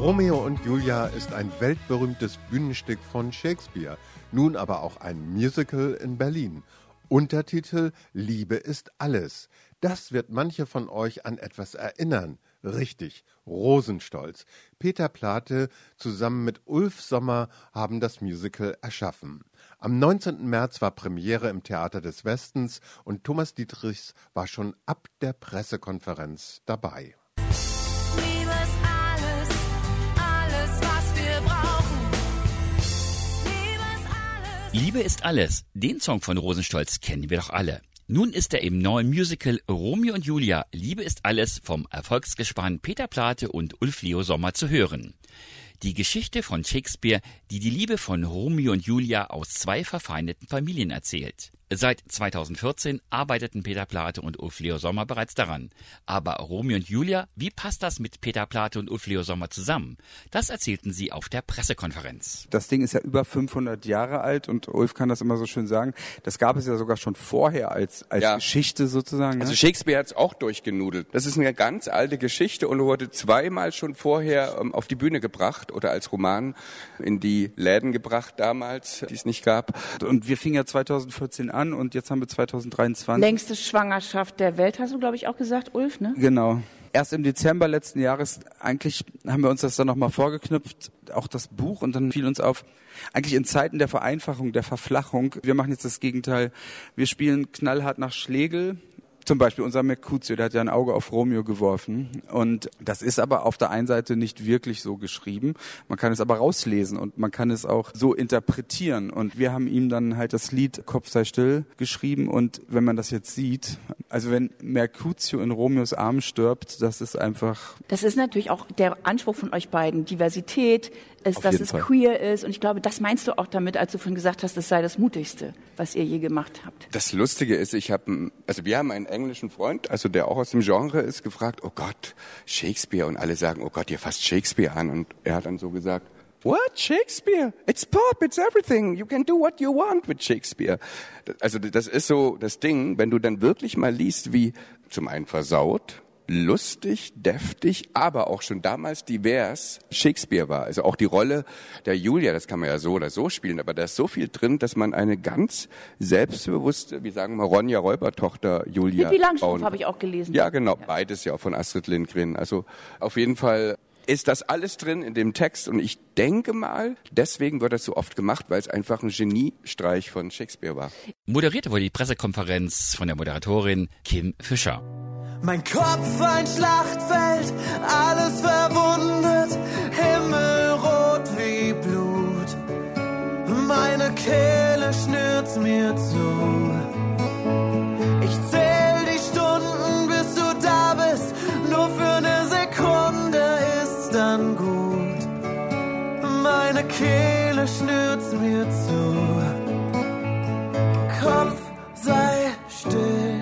Romeo und Julia ist ein weltberühmtes Bühnenstück von Shakespeare, nun aber auch ein Musical in Berlin. Untertitel Liebe ist alles. Das wird manche von euch an etwas erinnern. Richtig, Rosenstolz. Peter Plate zusammen mit Ulf Sommer haben das Musical erschaffen. Am 19. März war Premiere im Theater des Westens und Thomas Dietrichs war schon ab der Pressekonferenz dabei. Liebe ist alles, alles, was wir brauchen. Liebe ist alles. Liebe ist alles. Den Song von Rosenstolz kennen wir doch alle. Nun ist er im neuen Musical Romeo und Julia, Liebe ist alles vom Erfolgsgespann Peter Plate und Ulf Leo Sommer zu hören. Die Geschichte von Shakespeare, die die Liebe von Romeo und Julia aus zwei verfeindeten Familien erzählt. Seit 2014 arbeiteten Peter Plate und Ulf Leo Sommer bereits daran. Aber Romeo und Julia, wie passt das mit Peter Plate und Ulf Leo Sommer zusammen? Das erzählten sie auf der Pressekonferenz. Das Ding ist ja über 500 Jahre alt und Ulf kann das immer so schön sagen. Das gab es ja sogar schon vorher als Geschichte sozusagen. Also Shakespeare hat es auch durchgenudelt. Das ist eine ganz alte Geschichte und wurde zweimal schon vorher auf die Bühne gebracht oder als Roman in die Läden gebracht damals, die es nicht gab. Und wir fingen ja 2014 an und jetzt haben wir 2023. Längste Schwangerschaft der Welt, hast du, glaube ich, auch gesagt, Ulf, ne? Genau. Erst im Dezember letzten Jahres, eigentlich haben wir uns das dann nochmal vorgeknüpft, auch das Buch, und dann fiel uns auf, eigentlich in Zeiten der Vereinfachung, der Verflachung, wir machen jetzt das Gegenteil. Wir spielen knallhart nach Schlegel. Zum Beispiel unser Mercutio, der hat ja ein Auge auf Romeo geworfen. Und das ist aber auf der einen Seite nicht wirklich so geschrieben. Man kann es aber rauslesen und man kann es auch so interpretieren. Und wir haben ihm dann halt das Lied Kopf sei still geschrieben. Und wenn man das jetzt sieht, also wenn Mercutio in Romeos Arm stirbt, das ist einfach... Das ist natürlich auch der Anspruch von euch beiden. Diversität ist, dass es queer ist. Und ich glaube, das meinst du auch damit, als du vorhin gesagt hast, es sei das Mutigste, was ihr je gemacht habt. Das Lustige ist, wir haben einen englischen Freund, also der auch aus dem Genre ist, gefragt, oh Gott, Shakespeare, und alle sagen, oh Gott, ihr fasst Shakespeare an, und er hat dann so gesagt, what, Shakespeare? It's pop, it's everything, you can do what you want with Shakespeare. Also das ist so das Ding, wenn du dann wirklich mal liest, wie zum einen versaut, lustig, deftig, aber auch schon damals divers Shakespeare war. Also auch die Rolle der Julia, das kann man ja so oder so spielen, aber da ist so viel drin, dass man eine ganz selbstbewusste, wie sagen wir, Ronja Räubertochter Julia Pippi Langstrumpf habe ich auch gelesen. Ja, genau, beides ja auch von Astrid Lindgren. Also auf jeden Fall ist das alles drin in dem Text, und ich denke mal, deswegen wird das so oft gemacht, weil es einfach ein Geniestreich von Shakespeare war. Moderiert wurde die Pressekonferenz von der Moderatorin Kim Fischer. Mein Kopf ein Schlachtfeld, alles verwundet, himmelrot wie Blut. Meine Kehle schnürt mir zu. Ich zähl die Stunden, bis du da bist, nur für eine Sekunde ist dann gut. Meine Kehle schnürt mir zu. Kopf sei still.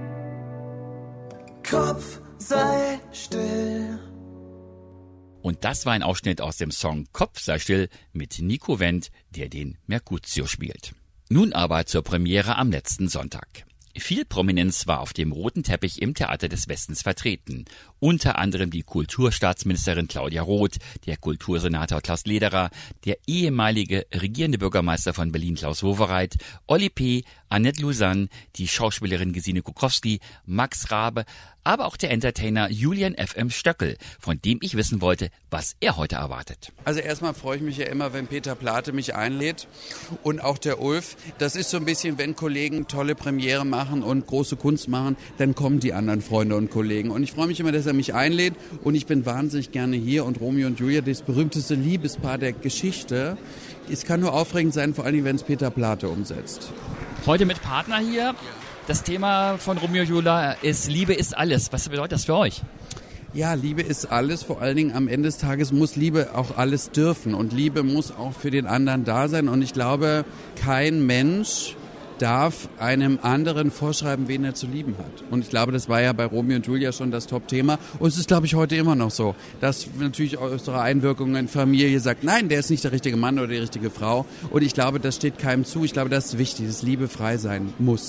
Kopf sei still. Und das war ein Ausschnitt aus dem Song Kopf sei still mit Nico Wendt, der den Mercutio spielt. Nun aber zur Premiere am letzten Sonntag. Viel Prominenz war auf dem roten Teppich im Theater des Westens vertreten. Unter anderem die Kulturstaatsministerin Claudia Roth, der Kultursenator Klaus Lederer, der ehemalige regierende Bürgermeister von Berlin Klaus Wowereit, Olli P., Annette Lausanne, die Schauspielerin Gesine Kukowski, Max Rabe, aber auch der Entertainer Julian F.M. Stöckel, von dem ich wissen wollte, was er heute erwartet. Also erstmal freue ich mich ja immer, wenn Peter Plate mich einlädt, und auch der Ulf. Das ist so ein bisschen, wenn Kollegen tolle Premiere machen und große Kunst machen, dann kommen die anderen Freunde und Kollegen. Und ich freue mich immer, dass er mich einlädt, und ich bin wahnsinnig gerne hier. Und Romeo und Julia, das berühmteste Liebespaar der Geschichte. Es kann nur aufregend sein, vor allem, wenn es Peter Plate umsetzt. Heute mit Partner hier. Das Thema von Romeo und Julia ist Liebe ist alles. Was bedeutet das für euch? Ja, Liebe ist alles. Vor allen Dingen am Ende des Tages muss Liebe auch alles dürfen. Und Liebe muss auch für den anderen da sein. Und ich glaube, kein Mensch darf einem anderen vorschreiben, wen er zu lieben hat. Und ich glaube, das war ja bei Romeo und Julia schon das Top-Thema. Und es ist, glaube ich, heute immer noch so, dass natürlich unsere Einwirkungen, Familie sagt, nein, der ist nicht der richtige Mann oder die richtige Frau. Und ich glaube, das steht keinem zu. Ich glaube, das ist wichtig, dass Liebe frei sein muss.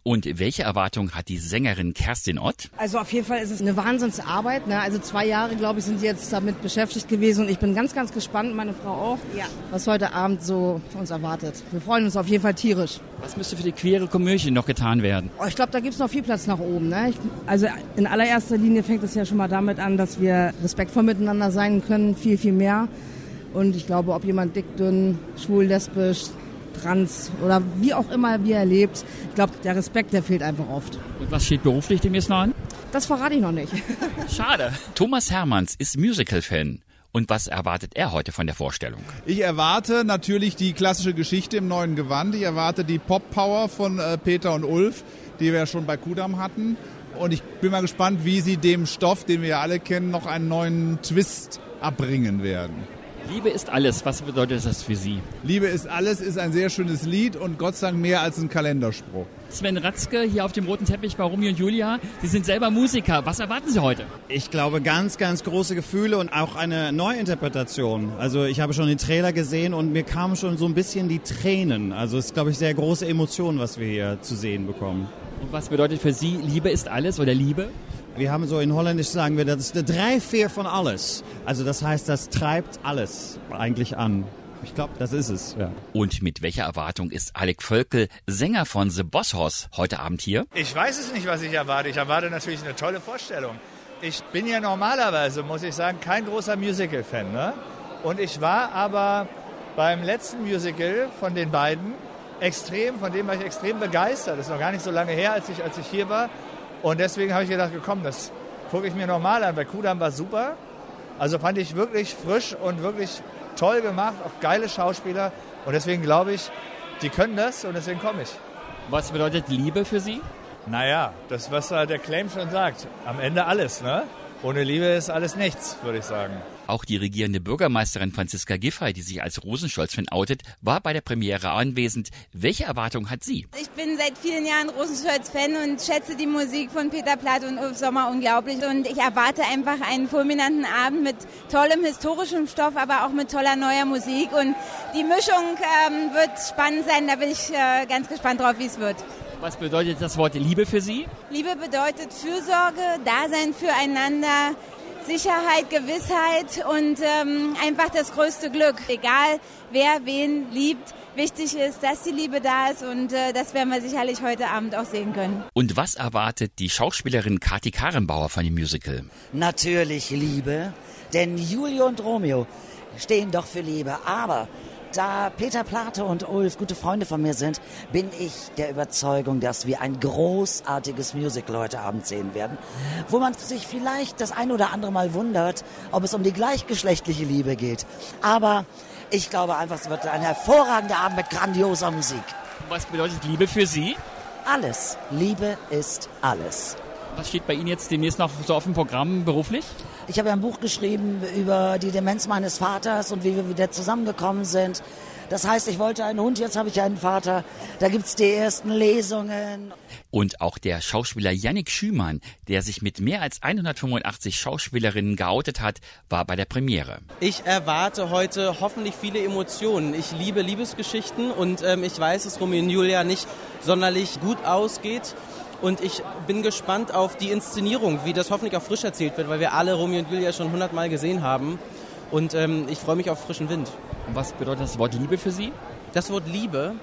Und welche Erwartung hat die Sängerin Kerstin Ott? Also auf jeden Fall ist es eine Wahnsinnsarbeit. Ne? Also 2 Jahre, glaube ich, sind die jetzt damit beschäftigt gewesen. Und ich bin ganz, ganz gespannt, meine Frau auch, was heute Abend so uns erwartet. Wir freuen uns auf jeden Fall tierisch. Was müsste für die queere Komödie noch getan werden? Oh, ich glaube, da gibt es noch viel Platz nach oben. Ne? Also in allererster Linie fängt es ja schon mal damit an, dass wir respektvoll miteinander sein können. Viel, viel mehr. Und ich glaube, ob jemand dick, dünn, schwul, lesbisch, trans oder wie auch immer wie er lebt. Ich glaube, der Respekt, der fehlt einfach oft. Und was steht beruflich demnächst noch an? Das verrate ich noch nicht. Schade. Thomas Hermanns ist Musical-Fan. Und was erwartet er heute von der Vorstellung? Ich erwarte natürlich die klassische Geschichte im neuen Gewand. Ich erwarte die Pop-Power von Peter und Ulf, die wir ja schon bei Kudam hatten. Und ich bin mal gespannt, wie sie dem Stoff, den wir ja alle kennen, noch einen neuen Twist abbringen werden. Liebe ist alles. Was bedeutet das für Sie? Liebe ist alles ist ein sehr schönes Lied und Gott sei Dank mehr als ein Kalenderspruch. Sven Ratzke hier auf dem roten Teppich bei Romeo und Julia. Sie sind selber Musiker. Was erwarten Sie heute? Ich glaube, ganz, ganz große Gefühle und auch eine Neuinterpretation. Also ich habe schon den Trailer gesehen und mir kamen schon so ein bisschen die Tränen. Also es ist, glaube ich, sehr große Emotionen, was wir hier zu sehen bekommen. Und was bedeutet für Sie Liebe ist alles oder Liebe? Wir haben so in Holländisch sagen wir, das ist der Drijfveer von alles. Also das heißt, das treibt alles eigentlich an. Ich glaube, das ist es, ja. Und mit welcher Erwartung ist Alec Völkel, Sänger von The Boss Hoss, heute Abend hier? Ich weiß es nicht, was ich erwarte. Ich erwarte natürlich eine tolle Vorstellung. Ich bin ja normalerweise, muss ich sagen, kein großer Musical-Fan. Ne? Und ich war aber beim letzten Musical von den beiden von dem war ich extrem begeistert. Das ist noch gar nicht so lange her, als ich hier war. Und deswegen habe ich gedacht, komm, das gucke ich mir nochmal an. Bei Kudam war super. Also fand ich wirklich frisch und wirklich toll gemacht. Auch geile Schauspieler. Und deswegen glaube ich, die können das und deswegen komme ich. Was bedeutet Liebe für Sie? Naja, das, was der Claim schon sagt. Am Ende alles, ne? Ohne Liebe ist alles nichts, würde ich sagen. Auch die regierende Bürgermeisterin Franziska Giffey, die sich als Rosenstolz-Fan outet, war bei der Premiere anwesend. Welche Erwartung hat sie? Ich bin seit vielen Jahren Rosenstolz-Fan und schätze die Musik von Peter Platt und Ulf Sommer unglaublich. Und ich erwarte einfach einen fulminanten Abend mit tollem historischem Stoff, aber auch mit toller neuer Musik. Und die Mischung wird spannend sein. Da bin ich ganz gespannt drauf, wie es wird. Was bedeutet das Wort Liebe für Sie? Liebe bedeutet Fürsorge, Dasein füreinander, Sicherheit, Gewissheit und einfach das größte Glück. Egal, wer wen liebt, wichtig ist, dass die Liebe da ist und das werden wir sicherlich heute Abend auch sehen können. Und was erwartet die Schauspielerin Kati Karrenbauer von dem Musical? Natürlich Liebe, denn Julio und Romeo stehen doch für Liebe, aber da Peter Plate und Ulf gute Freunde von mir sind, bin ich der Überzeugung, dass wir ein großartiges Musical heute Abend sehen werden, wo man sich vielleicht das ein oder andere Mal wundert, ob es um die gleichgeschlechtliche Liebe geht. Aber ich glaube einfach, es wird ein hervorragender Abend mit grandioser Musik. Was bedeutet Liebe für Sie? Alles. Liebe ist alles. Was steht bei Ihnen jetzt demnächst noch so auf dem Programm beruflich? Ich habe ja ein Buch geschrieben über die Demenz meines Vaters und wie wir wieder zusammengekommen sind. Das heißt, ich wollte einen Hund, jetzt habe ich einen Vater. Da gibt's die ersten Lesungen. Und auch der Schauspieler Yannick Schümann, der sich mit mehr als 185 Schauspielerinnen geoutet hat, war bei der Premiere. Ich erwarte heute hoffentlich viele Emotionen. Ich liebe Liebesgeschichten und ich weiß, dass Romeo und Julia nicht sonderlich gut ausgeht. Und ich bin gespannt auf die Inszenierung, wie das hoffentlich auch frisch erzählt wird, weil wir alle Romeo und Julia schon 100-mal gesehen haben. Und ich freue mich auf frischen Wind. Was bedeutet das Wort Liebe für Sie? Das Wort Liebe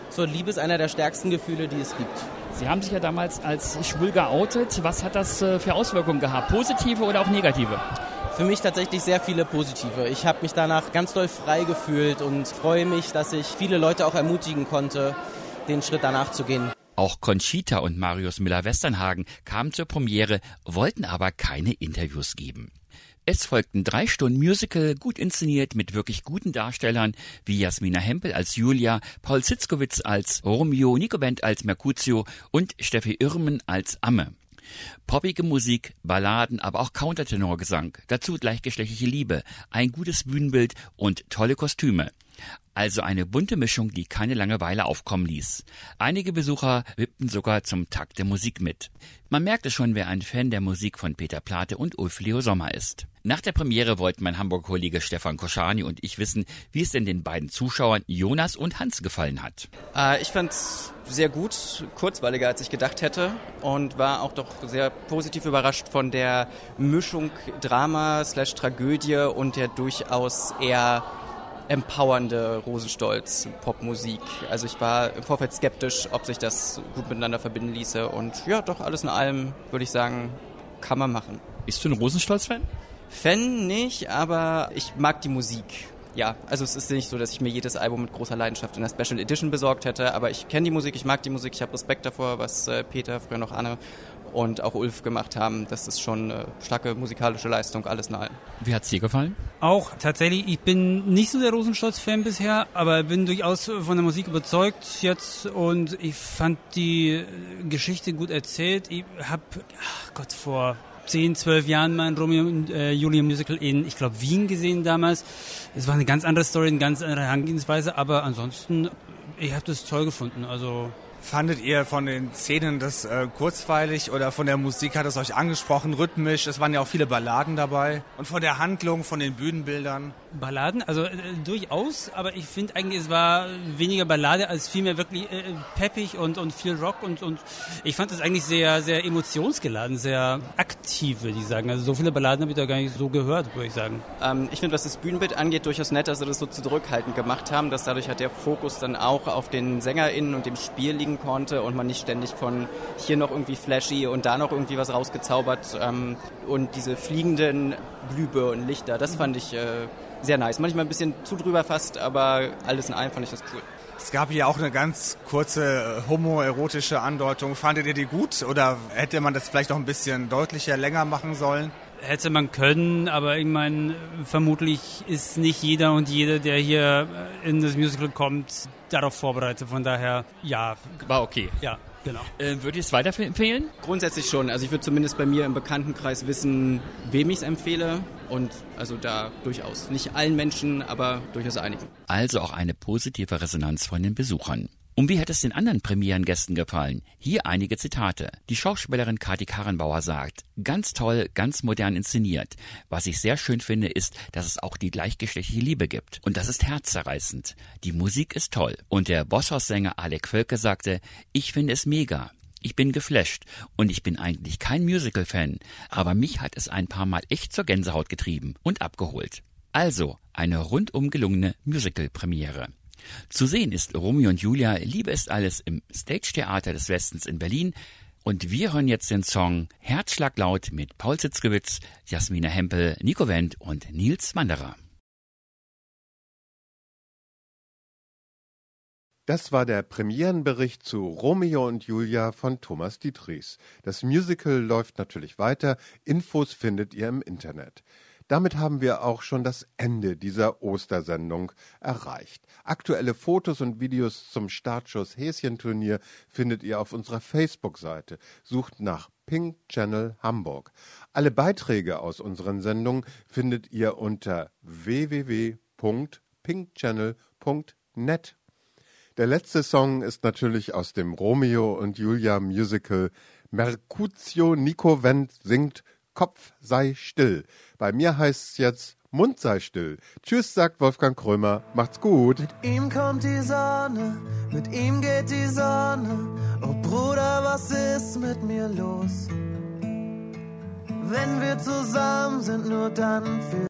ist einer der stärksten Gefühle, die es gibt. Sie haben sich ja damals als schwul geoutet. Was hat das für Auswirkungen gehabt? Positive oder auch negative? Für mich tatsächlich sehr viele positive. Ich habe mich danach ganz doll frei gefühlt und freue mich, dass ich viele Leute auch ermutigen konnte, den Schritt danach zu gehen. Auch Conchita und Marius Müller-Westernhagen kamen zur Premiere, wollten aber keine Interviews geben. Es folgten 3 Stunden Musical, gut inszeniert mit wirklich guten Darstellern wie Jasmina Hempel als Julia, Paul Zitzkowitz als Romeo, Nico Wendt als Mercutio und Steffi Irmen als Amme. Poppige Musik, Balladen, aber auch Countertenorgesang, dazu gleichgeschlechtliche Liebe, ein gutes Bühnenbild und tolle Kostüme. Also eine bunte Mischung, die keine Langeweile aufkommen ließ. Einige Besucher wippten sogar zum Takt der Musik mit. Man merkte schon, wer ein Fan der Musik von Peter Plate und Ulf Leo Sommer ist. Nach der Premiere wollten mein Hamburger Kollege Stefan Koschani und ich wissen, wie es denn den beiden Zuschauern Jonas und Hans gefallen hat. Ich fand's sehr gut, kurzweiliger als ich gedacht hätte und war auch doch sehr positiv überrascht von der Mischung Drama/Tragödie und der durchaus eher empowernde Rosenstolz-Popmusik. Also ich war im Vorfeld skeptisch, ob sich das gut miteinander verbinden ließe und ja, doch alles in allem würde ich sagen, kann man machen. Bist du ein Rosenstolz-Fan? Fan nicht, aber ich mag die Musik. Ja, also es ist nicht so, dass ich mir jedes Album mit großer Leidenschaft in der Special Edition besorgt hätte, aber ich kenne die Musik, ich mag die Musik, ich habe Respekt davor, was Peter, früher noch Anne und auch Ulf gemacht haben. Das ist schon eine starke musikalische Leistung, alles in allem. Wie hat's dir gefallen? Auch tatsächlich, ich bin nicht so der Rosenstolz-Fan bisher, aber bin durchaus von der Musik überzeugt jetzt und ich fand die Geschichte gut erzählt. Ich habe, vor 10, 12 Jahren mein Romeo und Julia Musical in, ich glaube, Wien gesehen damals. Es war eine ganz andere Story, eine ganz andere Herangehensweise, aber ansonsten, ich habe das toll gefunden. Also fandet ihr von den Szenen das kurzweilig oder von der Musik hat es euch angesprochen, rhythmisch? Es waren ja auch viele Balladen dabei. Und von der Handlung, von den Bühnenbildern? Balladen, also durchaus, aber ich finde eigentlich, es war weniger Ballade als vielmehr wirklich peppig und viel Rock und ich fand es eigentlich sehr, sehr emotionsgeladen, sehr aktiv, würde ich sagen. Also so viele Balladen habe ich da gar nicht so gehört, würde ich sagen. Ich finde, was das Bühnenbild angeht, durchaus nett, dass sie das so zurückhaltend gemacht haben, dass dadurch hat der Fokus dann auch auf den SängerInnen und dem Spiel liegen konnte und man nicht ständig von hier noch irgendwie flashy und da noch irgendwie was rausgezaubert und diese fliegenden Glühbirnen, Lichter, das fand ich sehr nice. Manchmal ein bisschen zu drüber fast, aber alles in allem fand ich das cool. Es gab ja auch eine ganz kurze homoerotische Andeutung. Fandet ihr die gut oder hätte man das vielleicht noch ein bisschen deutlicher, länger machen sollen? Hätte man können, aber ich meine, vermutlich ist nicht jeder und jede, der hier in das Musical kommt, darauf vorbereitet. Von daher, ja. War okay. Ja, genau. Würdet ihr es weiterempfehlen? Grundsätzlich schon. Also ich würde zumindest bei mir im Bekanntenkreis wissen, wem ich es empfehle. Und also da durchaus. Nicht allen Menschen, aber durchaus einigen. Also auch eine positive Resonanz von den Besuchern. Und wie hat es den anderen Premierengästen gefallen? Hier einige Zitate. Die Schauspielerin Kati Karrenbauer sagt, ganz toll, ganz modern inszeniert. Was ich sehr schön finde, ist, dass es auch die gleichgeschlechtliche Liebe gibt. Und das ist herzzerreißend. Die Musik ist toll. Und der Bosshaus-Sänger Alec Völke sagte, ich finde es mega. Ich bin geflasht und ich bin eigentlich kein Musical-Fan, aber mich hat es ein paar Mal echt zur Gänsehaut getrieben und abgeholt. Also eine rundum gelungene Musical-Premiere. Zu sehen ist Romeo und Julia, Liebe ist alles im Stage-Theater des Westens in Berlin. Und wir hören jetzt den Song Herzschlaglaut mit Paul Zitzkewitz, Jasmina Hempel, Nico Wendt und Nils Wanderer. Das war der Premierenbericht zu Romeo und Julia von Thomas Dietrichs. Das Musical läuft natürlich weiter. Infos findet ihr im Internet. Damit haben wir auch schon das Ende dieser Ostersendung erreicht. Aktuelle Fotos und Videos zum Startschuss Häschenturnier findet ihr auf unserer Facebook-Seite. Sucht nach Pink Channel Hamburg. Alle Beiträge aus unseren Sendungen findet ihr unter www.pinkchannel.net. Der letzte Song ist natürlich aus dem Romeo und Julia Musical. Mercutio Nico Wendt singt Kopf sei still. Bei mir heißt es jetzt Mund sei still. Tschüss, sagt Wolfgang Krömer. Macht's gut. Mit ihm kommt die Sonne, mit ihm geht die Sonne. Oh Bruder, was ist mit mir los? Wenn wir zusammen sind, nur dann für